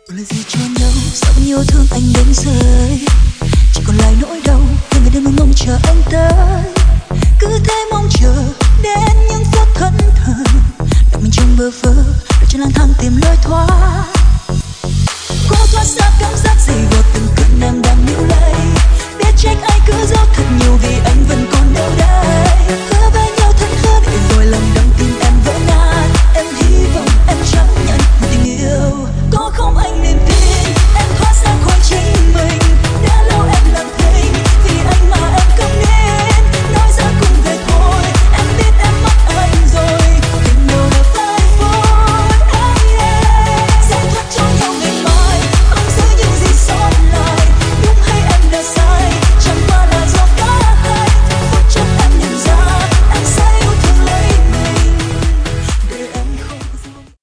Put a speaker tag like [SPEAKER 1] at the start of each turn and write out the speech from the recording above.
[SPEAKER 1] Lời gì cho nhau sao bao yêu thương anh đến rơi, chỉ còn lại nỗi đau từng ngày đêm mong mong chờ anh tới, cứ thế mong chờ đến những phút thẫn thờ đặt mình trong bơ vơ đợi trên lang thang tìm lối thoát. Cố thoát ra cảm giác dày vò từng cơn em đang níu lấy, biết trách ai cứ giấu thật nhiều vì anh vẫn còn